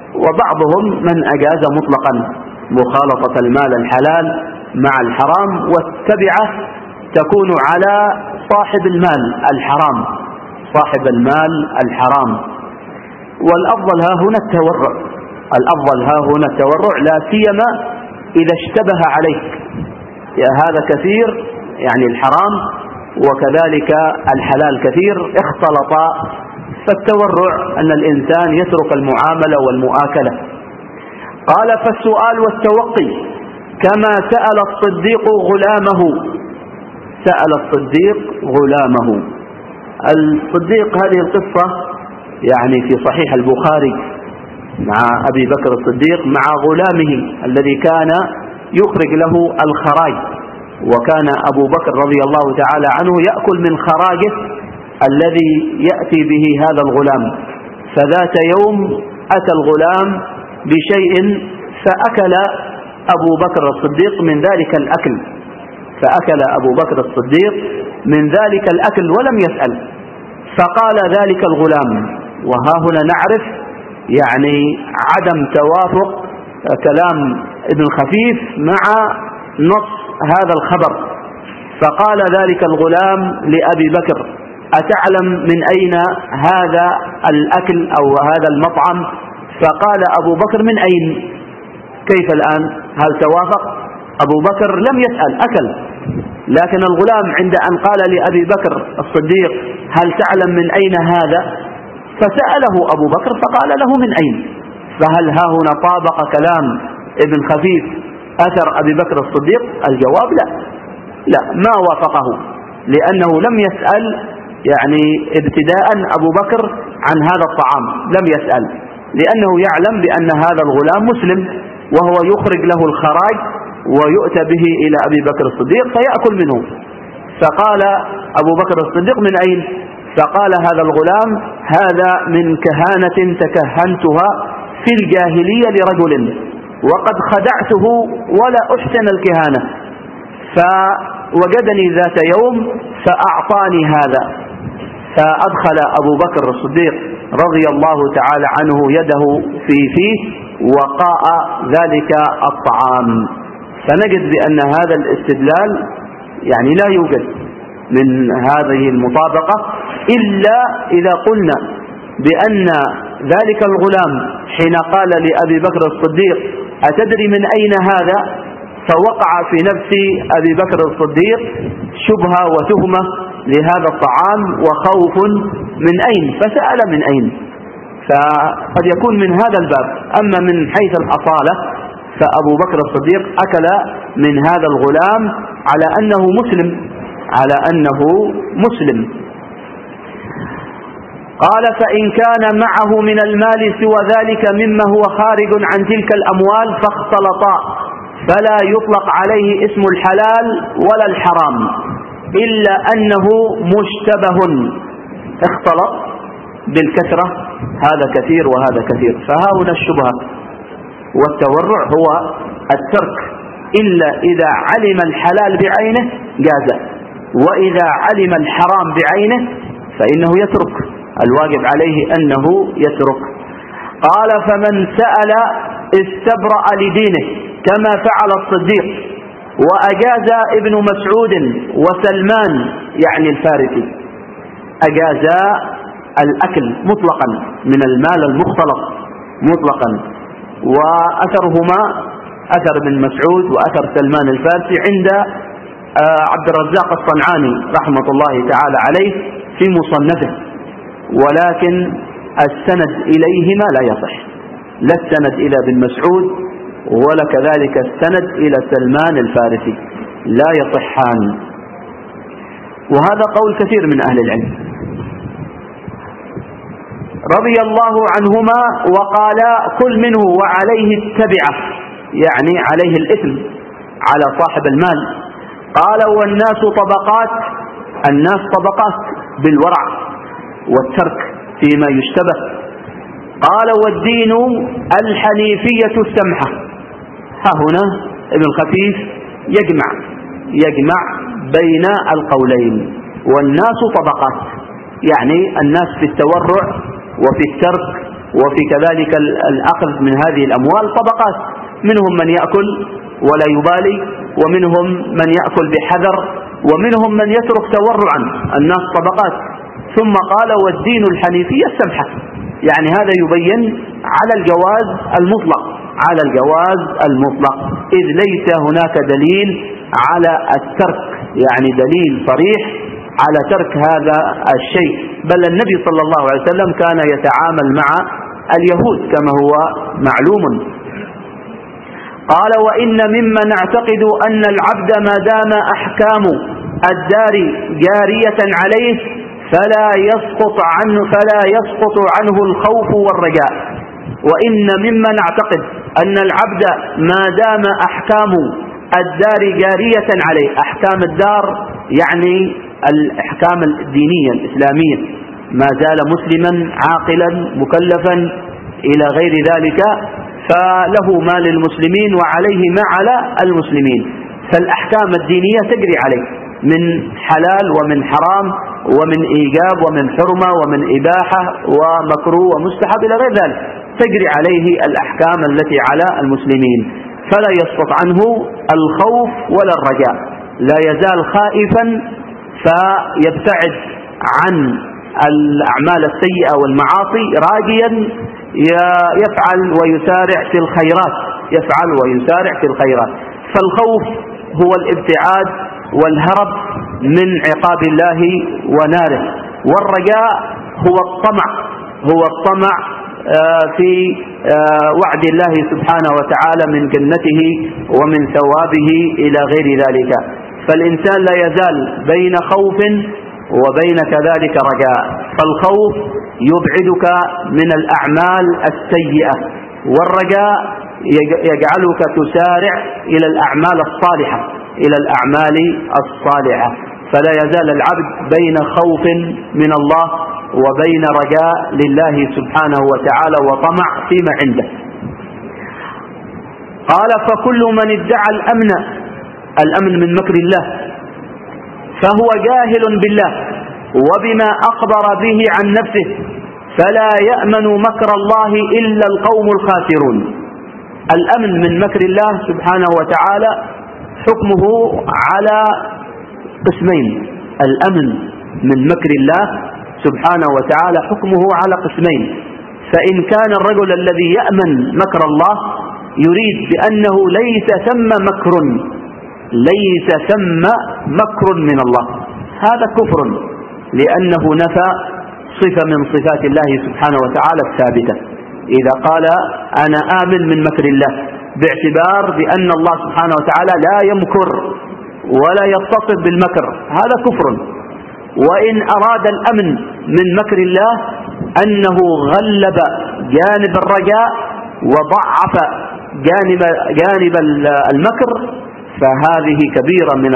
وبعضهم من أجاز مطلقا مخالطة المال الحلال مع الحرام، والتبعة تكون على صاحب المال الحرام، صاحب المال الحرام. والأفضل ها هنا التورع، الأفضل ها هنا التورع، لا سيما إذا اشتبه عليك هذا كثير، يعني الحرام وكذلك الحلال كثير اختلطا، فالتورع أن الإنسان يترك المعاملة والمؤاكلة. قال فالسؤال والتوقي كما سأل الصديق غلامه، سأل الصديق غلامه. الصديق هذه القصة يعني في صحيح البخاري مع أبي بكر الصديق مع غلامه الذي كان يخرج له الخراج، وكان أبو بكر رضي الله تعالى عنه يأكل من خراجه الذي يأتي به هذا الغلام. فذات يوم أتى الغلام بشيء فأكل أبو بكر الصديق من ذلك الأكل، فأكل أبو بكر الصديق من ذلك الأكل ولم يسأل. فقال ذلك الغلام، وها هنا نعرف يعني عدم توافق كلام ابن خفيف مع نص هذا الخبر. فقال ذلك الغلام لأبي بكر أتعلم من أين هذا الأكل أو هذا المطعم؟ فقال أبو بكر من أين؟ كيف الآن؟ هل توافق؟ أبو بكر لم يسأل، أكل. لكن الغلام عند أن قال لأبي بكر الصديق هل تعلم من أين هذا؟ فسأله أبو بكر فقال له من أين؟ فهل ها هنا طابق كلام ابن خفيف أثر أبي بكر الصديق؟ الجواب لا ما وافقه، لأنه لم يسأل يعني ابتداء أبو بكر عن هذا الطعام، لم يسأل، لأنه يعلم بأن هذا الغلام مسلم وهو يخرج له الخراج ويؤتى به إلى أبي بكر الصديق فيأكل منه. فقال أبو بكر الصديق من أين؟ فقال هذا الغلام هذا من كهانة تكهنتها في الجاهلية لرجل وقد خدعته ولا أحسن الكهانة، فوجدني ذات يوم فأعطاني هذا. فأدخل أبو بكر الصديق رضي الله تعالى عنه يده في فيه وقاء ذلك الطعام. فنجد بأن هذا الاستدلال يعني لا يوجد من هذه المطابقة إلا إذا قلنا بأن ذلك الغلام حين قال لأبي بكر الصديق أتدري من أين هذا؟ فوقع في نفس أبي بكر الصديق شبهة وتهمة لهذا الطعام وخوف من أين، فسأل من أين. فقد يكون من هذا الباب. أما من حيث الأصالة فأبو بكر الصديق أكل من هذا الغلام على أنه مسلم. قال فإن كان معه من المال سوى ذلك مما هو خارج عن تلك الأموال فاختلطا فلا يطلق عليه اسم الحلال ولا الحرام إلا أنه مشتبه، اختلط بالكثرة، هذا كثير وهذا كثير. فهاهنا الشبهة والتورع هو الترك، إلا إذا علم الحلال بعينه جاز، وإذا علم الحرام بعينه فإنه يترك، الواجب عليه أنه يترك. قال فمن سأل استبرأ لدينه كما فعل الصديق، وأجاز ابن مسعود وسلمان يعني الفارسي أجازا الأكل مطلقا من المال المختلط مطلقا، وأثرهما أثر ابن مسعود وأثر سلمان الفارسي عند عبد الرزاق الصنعاني رحمة الله تعالى عليه في مصنفه، ولكن السند إليهما لا يصح، لا السند إلى ابن مسعود ولا كذلك السند إلى سلمان الفارسي، لا يصحان. وهذا قول كثير من أهل العلم رضي الله عنهما، وقال كل منه وعليه التبعة، يعني عليه الإثم على صاحب المال. قال والناس طبقات، الناس طبقات بالورع والترك فيما يشتبه. قال والدين الحنيفية السمحة. ها هنا ابن الخفيف يجمع بين القولين، والناس طبقات، يعني الناس في التورع وفي الترك وفي كذلك الأخذ من هذه الأموال طبقات، منهم من يأكل ولا يبالي، ومنهم من يأكل بحذر، ومنهم من يترك تورعا، الناس طبقات. ثم قال والدين الحنيفية السمحة، يعني هذا يبين على الجواز المطلق، على الجواز المطلق، إذ ليس هناك دليل على الترك، يعني دليل صريح على ترك هذا الشيء، بل النبي صلى الله عليه وسلم كان يتعامل مع اليهود كما هو معلوم. قال وإن ممن نعتقد أن العبد ما دام أحكام الدار جارية عليه فلا يسقط عنه الخوف والرجاء. وإن ممن نعتقد أن العبد ما دام أحكام الدار جارية عليه، أحكام الدار يعني الأحكام الدينية الإسلامية، ما زال مسلما عاقلا مكلفا إلى غير ذلك، فله ما للمسلمين وعليه ما على المسلمين، فالأحكام الدينية تجري عليه من حلال ومن حرام ومن إيجاب ومن حرمة ومن إباحة ومكروه ومستحب إلى غير ذلك، تجري عليه الأحكام التي على المسلمين، فلا يسقط عنه الخوف ولا الرجاء، لا يزال خائفا فيبتعد عن الأعمال السيئة والمعاصي، راجيا يفعل ويسارع في الخيرات، يفعل ويسارع في الخيرات. فالخوف هو الابتعاد والهرب من عقاب الله وناره، والرجاء هو الطمع في وعد الله سبحانه وتعالى من جنته ومن ثوابه إلى غير ذلك. فالإنسان لا يزال بين خوف وبين كذلك رجاء، فالخوف يبعدك من الأعمال السيئة، والرجاء يجعلك تسارع إلى الأعمال الصالحة، فلا يزال العبد بين خوف من الله وبين رجاء لله سبحانه وتعالى وطمع فيما عنده. قال فكل من ادعى الأمن من مكر الله فهو جاهل بالله وبما أخبر به عن نفسه، فلا يأمن مكر الله إلا القوم الخاسرون. الأمن من مكر الله سبحانه وتعالى حكمه على قسمين، الأمن من مكر الله سبحانه وتعالى حكمه على قسمين. فإن كان الرجل الذي يأمن مكر الله يريد بأنه ليس ثم مكر من الله، هذا كفر، لأنه نفى صفة من صفات الله سبحانه وتعالى الثابتة. إذا قال أنا آمن من مكر الله باعتبار بأن الله سبحانه وتعالى لا يمكر ولا يتصف بالمكر، هذا كفر. وإن أراد الأمن من مكر الله أنه غلب جانب الرجاء وضعف جانب المكر، فهذه كبيرة من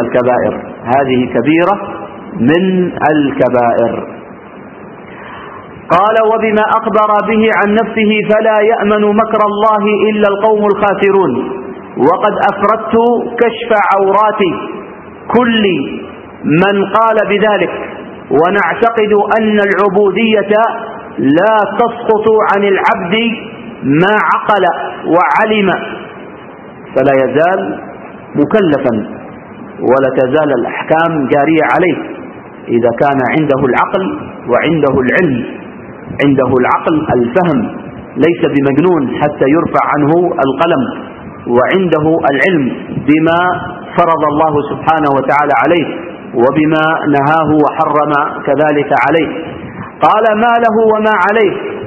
الكبائر، قال وبما أخبر به عن نفسه فلا يأمن مكر الله إلا القوم الخاسرون. وقد أفردت كشف عورات كل من قال بذلك، ونعتقد أن العبودية لا تسقط عن العبد ما عقل وعلم، فلا يزال مكلفا ولا تزال الأحكام جارية عليه إذا كان عنده العقل وعنده العلم، عنده العقل الفهم، ليس بمجنون حتى يرفع عنه القلم، وعنده العلم بما فرض الله سبحانه وتعالى عليه وبما نهاه وحرم كذلك عليه. قال ما له وما عليه،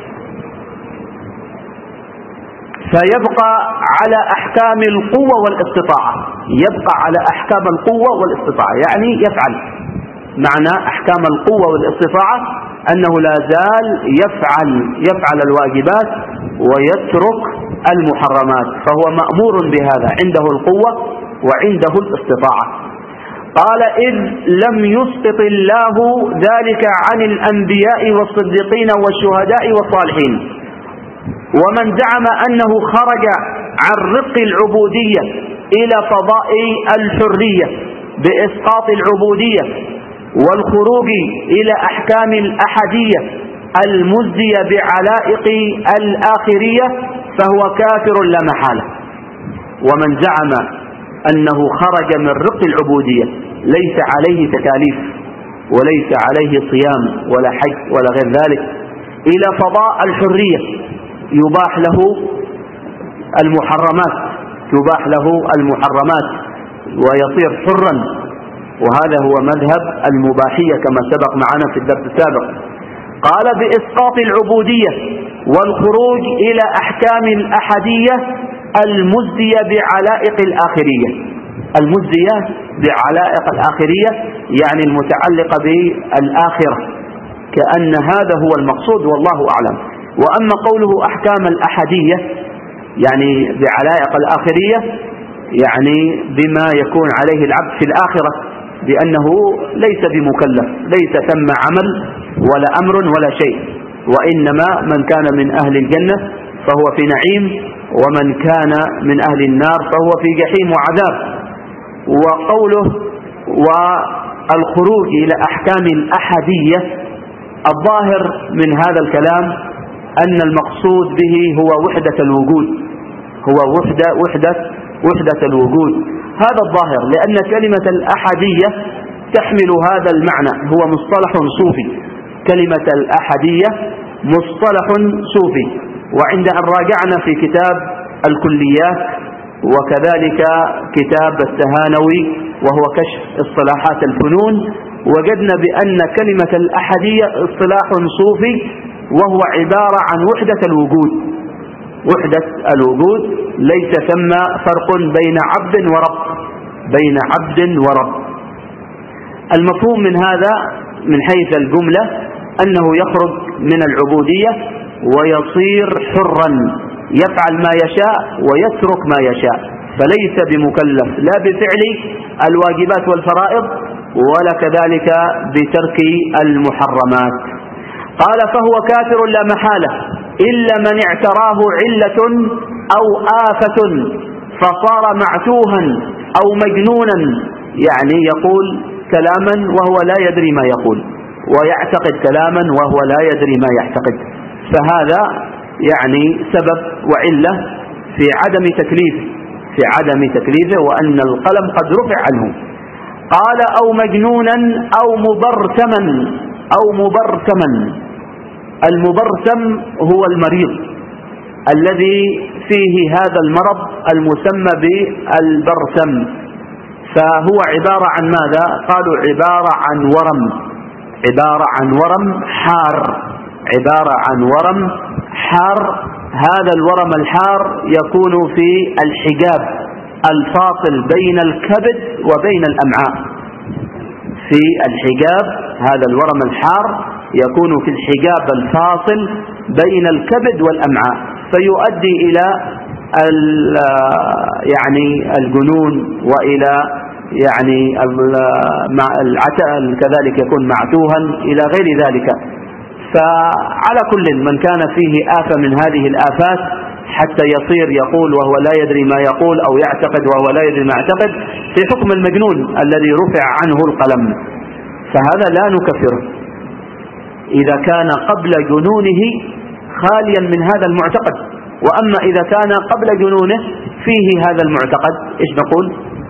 فيبقى على أحكام القوة والاستطاعة، يبقى على أحكام القوة والاستطاعة، يعني يفعل. معنى أحكام القوة والاستطاعة أنه لا زال يفعل الواجبات ويترك المحرمات، فهو مأمور بهذا، عنده القوة وعنده الاستطاعة. قال إذ لم يسقط الله ذلك عن الأنبياء والصديقين والشهداء والصالحين. ومن زعم أنه خرج عن رق العبودية إلى فضاء الحرية بإسقاط العبودية والخروج إلى أحكام الأحدية المزدية بعلائق الآخرية فهو كافر لا محالة. ومن زعم أنه خرج من رق العبودية ليس عليه تكاليف وليس عليه صيام ولا حج ولا غير ذلك، إلى فضاء الحرية يباح له المحرمات ويصير حرا، وهذا هو مذهب المباحية كما سبق معنا في الدرس السابق. قال بإسقاط العبودية والخروج إلى أحكام الأحدية المزدية بعلائق الآخرية. المزدية بعلائق الآخرية يعني المتعلقة بالآخرة، كأن هذا هو المقصود والله أعلم. وأما قوله أحكام الأحدية يعني بعلائق الآخرية يعني بما يكون عليه العبد في الآخرة، بأنه ليس بمكلف، ليس ثم عمل ولا أمر ولا شيء، وإنما من كان من أهل الجنة فهو في نعيم، ومن كان من أهل النار فهو في جحيم وعذاب. وقوله والخروج إلى أحكام الأحدية، الظاهر من هذا الكلام أن المقصود به هو وحدة الوجود، هو وحدة الوجود. هذا الظاهر، لأن كلمة الأحدية تحمل هذا المعنى، هو مصطلح صوفي. كلمة الأحدية مصطلح صوفي، وعند أن راجعنا في كتاب الكليات وكذلك كتاب السهانوي وهو كشف اصطلاحات الفنون، وجدنا بأن كلمة الأحدية اصطلاح صوفي، وهو عبارة عن وحدة الوجود. وحدة الوجود، ليس ثم فرق بين عبد ورب. المفهوم من هذا من حيث الجملة أنه يخرج من العبودية ويصير حرا، يفعل ما يشاء ويترك ما يشاء، فليس بمكلف لا بفعل الواجبات والفرائض ولا كذلك بترك المحرمات. قال فهو كافر لا محالة إلا من اعتراه علة أو آفة فصار معتوها أو مجنونا، يعني يقول كلاما وهو لا يدري ما يقول، ويعتقد كلاما وهو لا يدري ما يعتقد، فهذا يعني سبب وعلة في عدم تكليفه وأن القلم قد رفع عنه. قال أو مجنونا أو مبرتما. المبرتم هو المريض الذي فيه هذا المرض المسمى بالبرتم، فهو عبارة عن ماذا؟ قالوا عبارة عن ورم حار. هذا الورم الحار يكون في الحجاب الفاصل بين الكبد وبين الأمعاء. في الحجاب، هذا الورم الحار يكون في الحجاب الفاصل بين الكبد والأمعاء، فيؤدي إلى يعني الجنون وإلى يعني العتل، كذلك يكون معتوها إلى غير ذلك. فعلى كل من كان فيه آفة من هذه الآفات حتى يصير يقول وهو لا يدري ما يقول أو يعتقد وهو لا يدري ما يعتقد، في حكم المجنون الذي رفع عنه القلم، فهذا لا نكفره إذا كان قبل جنونه خاليا من هذا المعتقد. وأما إذا كان قبل جنونه فيه هذا المعتقد، إيش نقول؟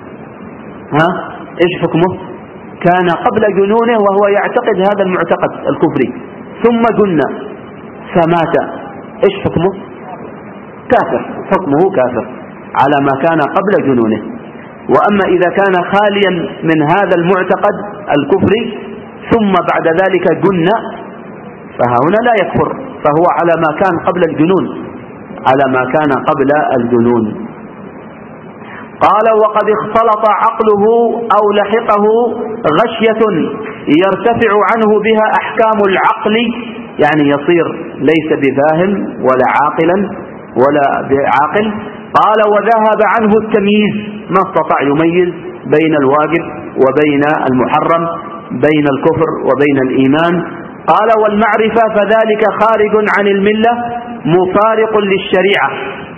إيش حكمه؟ كان قبل جنونه وهو يعتقد هذا المعتقد الكفري ثم جن فمات، إيش حكمه؟ كافر، حكمه كافر على ما كان قبل جنونه. وأما إذا كان خاليا من هذا المعتقد الكفري ثم بعد ذلك جن فهنا لا يكفر، فهو على ما كان قبل الجنون، على ما كان قبل الجنون. قال وقد اختلط عقله أو لحقه غشية يرتفع عنه بها أحكام العقل، يعني يصير ليس بفاهم ولا عاقلا ولا بعاقل. قال وذهب عنه التمييز، ما استطاع يميز بين الواجب وبين المحرم، بين الكفر وبين الإيمان. قال والمعرفة فذلك خارج عن الملة مفارق للشريعة.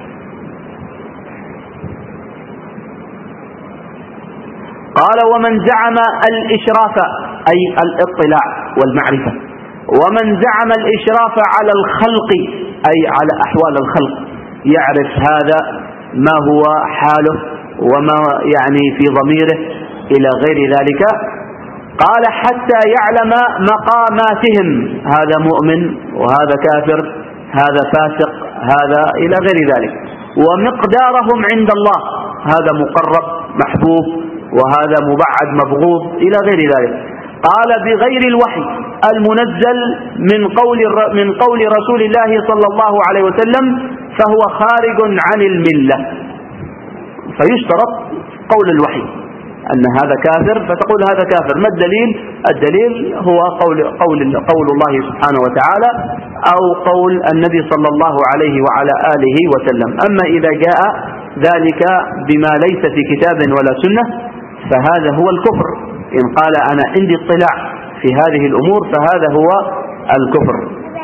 قال ومن زعم الإشراف أي الاطلاع والمعرفة، ومن زعم الإشراف على الخلق أي على أحوال الخلق، يعرف هذا ما هو حاله وما يعني في ضميره إلى غير ذلك. قال حتى يعلم مقاماتهم، هذا مؤمن وهذا كافر، هذا فاسق، هذا إلى غير ذلك، ومقدارهم عند الله، هذا مقرب محبوب وهذا مبعد مبغوض إلى غير ذلك. قال بغير الوحي المنزل من قول رسول الله صلى الله عليه وسلم فهو خارج عن الملة. فيشترط قول الوحي أن هذا كافر فتقول هذا كافر. ما الدليل؟ الدليل هو قول الله سبحانه وتعالى أو قول النبي صلى الله عليه وعلى آله وسلم. أما إذا جاء ذلك بما ليس في كتاب ولا سنة فهذا هو الكفر. إن قال أنا عندي اطلاع في هذه الأمور فهذا هو الكفر.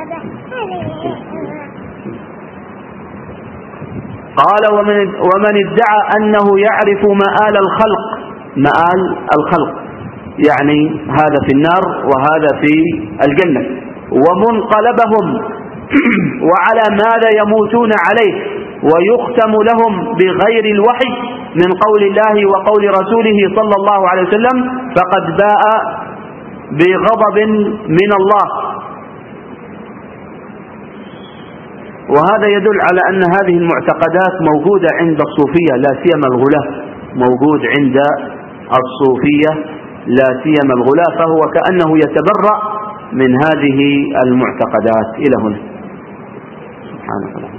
قال ومن ادعى أنه يعرف مآل الخلق يعني هذا في النار وهذا في الجنة، ومنقلبهم وعلى ماذا يموتون عليه، ويختم لهم بغير الوحي من قول الله وقول رسوله صلى الله عليه وسلم فقد باء بغضب من الله. وهذا يدل على أن هذه المعتقدات موجودة عند الصوفية لا سيما الغلاة، موجود عند الصوفية لا سيما الغلاة، فهو كأنه يتبرأ من هذه المعتقدات. إلى هنا سبحانه وتعالى.